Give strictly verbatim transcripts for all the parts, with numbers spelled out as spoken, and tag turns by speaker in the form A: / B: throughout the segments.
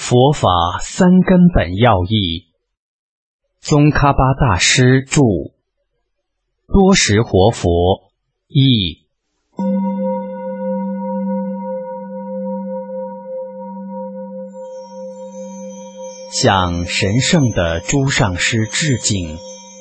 A: 佛法三根本要义，宗喀巴大师著，多识活佛译。向神圣的诸上师致敬。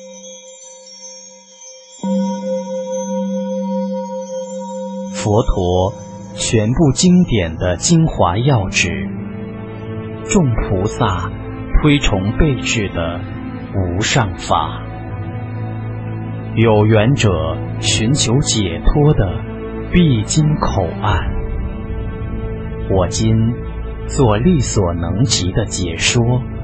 A: 佛陀全部经典的精华要旨，众菩萨推崇备至的无上法，有缘者寻求解脱的必经口岸。我今做力所能及的解说。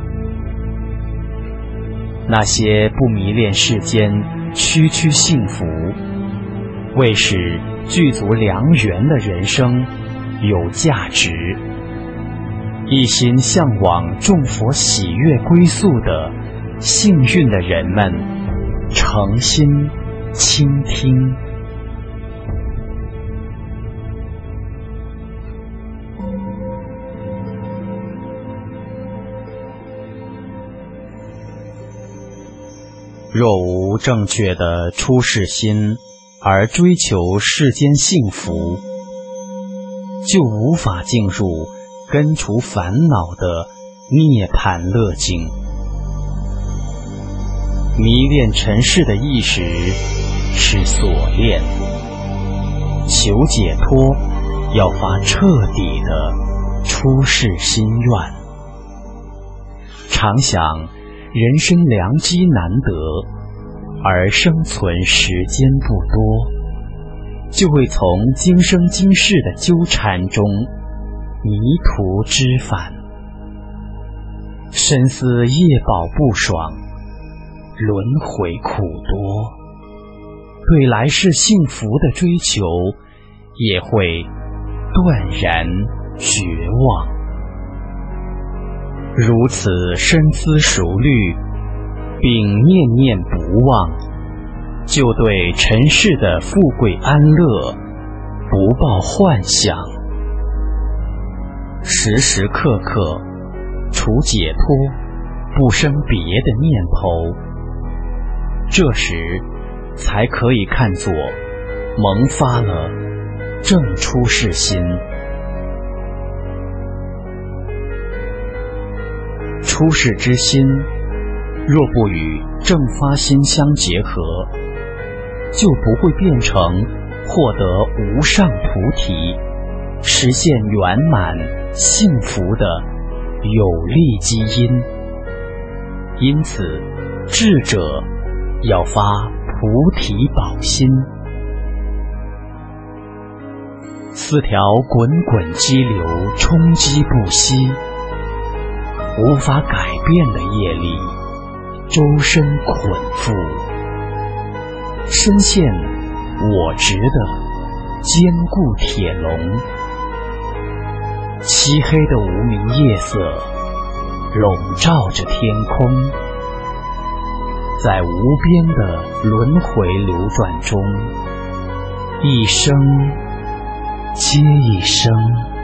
A: 那些不迷恋世间区区幸福，为使具足良缘的人生有价值，一心向往众佛喜悦归宿的幸运的人们，诚心倾听。若无正确的出世心而追求世间幸福，就无法进入根除烦恼的涅槃乐境。迷恋尘世的意识是锁链，求解脱要发彻底的出世心愿。常想人生良机难得，而生存时间不多，就会从今生今世的纠缠中迷途知返，深思业报不爽，轮回苦多，对来世幸福的追求也会断然绝望。如此深思熟虑并念念不忘，就对尘世的富贵安乐不抱幻想，时时刻刻除解脱不生别的念头，这时才可以看作萌发了正出世心。出世之心若不与正发心相结合，就不会变成获得无上菩提、实现圆满幸福的有利基因。因此，智者要发菩提宝心。四条滚滚激流冲击不息，无法改变的业力周身捆缚，深陷我执的坚固铁笼。漆黑的无明夜色笼罩着天空，在无边的轮回流转中，一生接一生，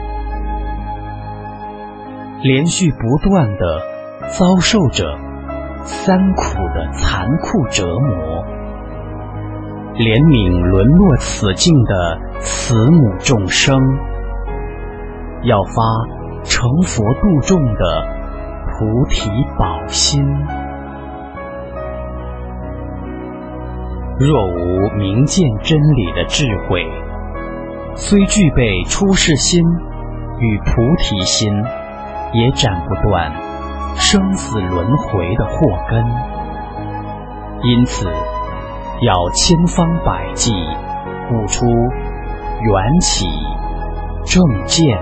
A: 连续不断地遭受着三苦的残酷折磨。怜悯沦落此境的慈母众生，要发成佛度众的菩提宝心。若无明见真理的智慧，虽具备出世心与菩提心，也斩不断生死轮回的祸根。因此要千方百计悟出缘起正见，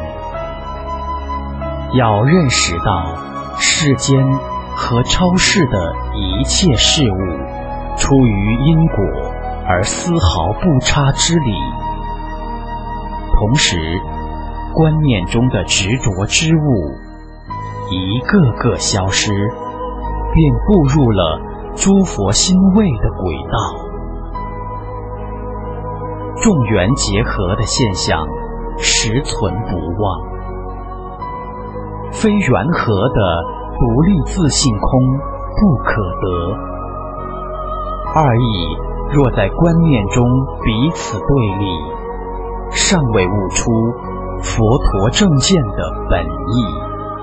A: 要认识到世间和超世的一切事物出于因果而丝毫不差之理，同时观念中的执着之物一个个消失，便步入了诸佛心位的轨道。众缘结合的现象实存不忘， 非缘合的独立自性空不可得。二义若在观念中彼此对立，尚未悟出佛陀正见的本意。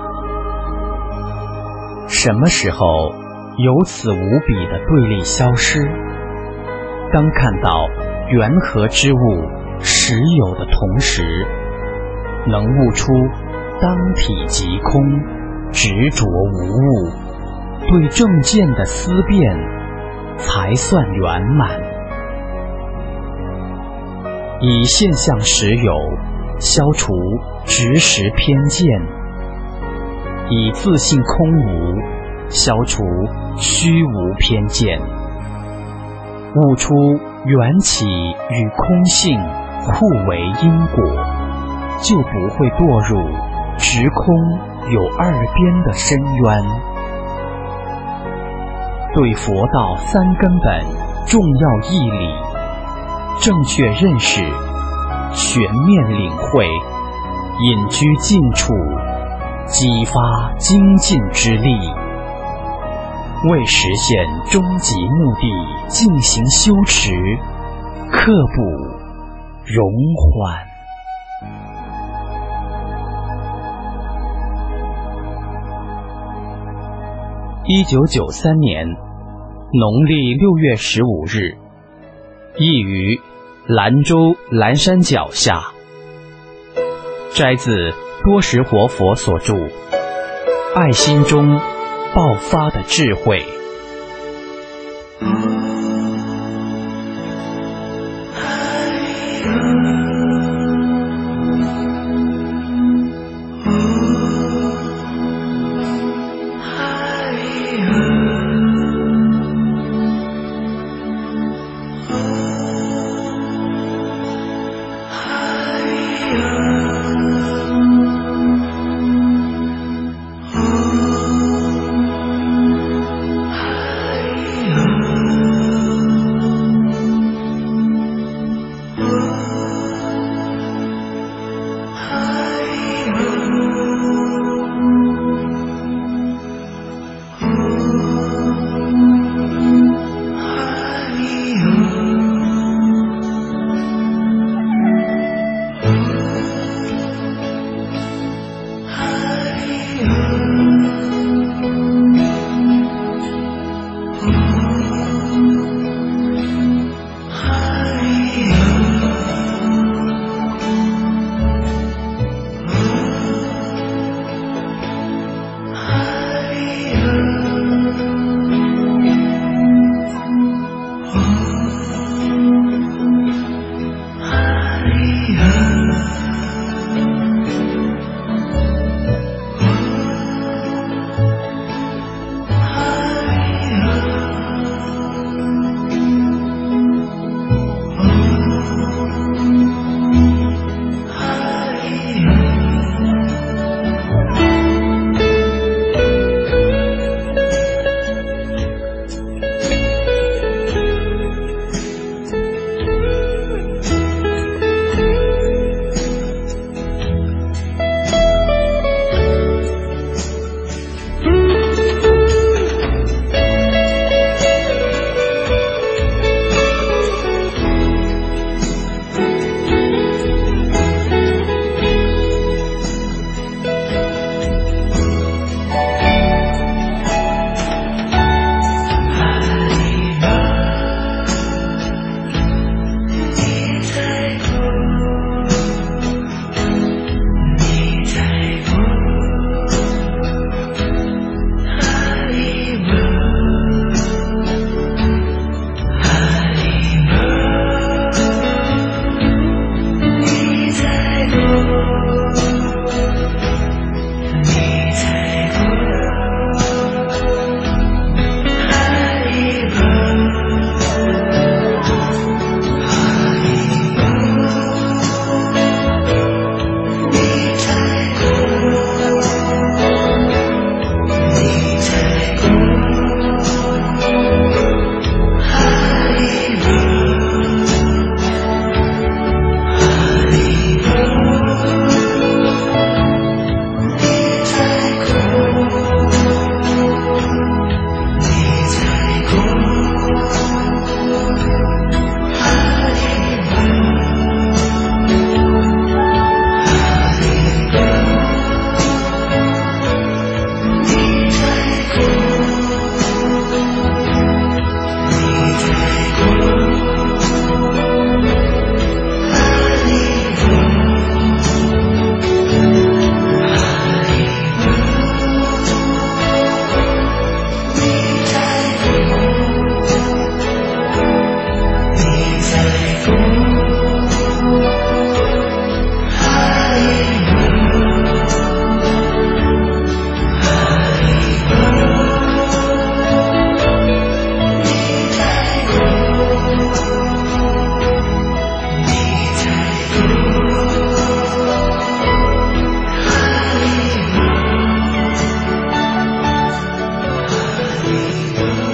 A: 什么时候由此无比的对立消失？当看到缘合之物实有的同时，能悟出当体即空，执着无物，对正见的思辨才算圆满。以现象实有消除执实偏见，以自性空无消除虚无偏见，悟出缘起与空性互为因果，就不会堕入执空有二边的深渊。对佛道三根本重要义理正确认识，全面领会，隐居近处，激发精进之力，为实现终极目的进行修持，刻不容缓。一九九三年农历六月十五日，译于兰州兰山脚下，摘自多识活佛所著《爱心中爆发的智慧》。
B: 了。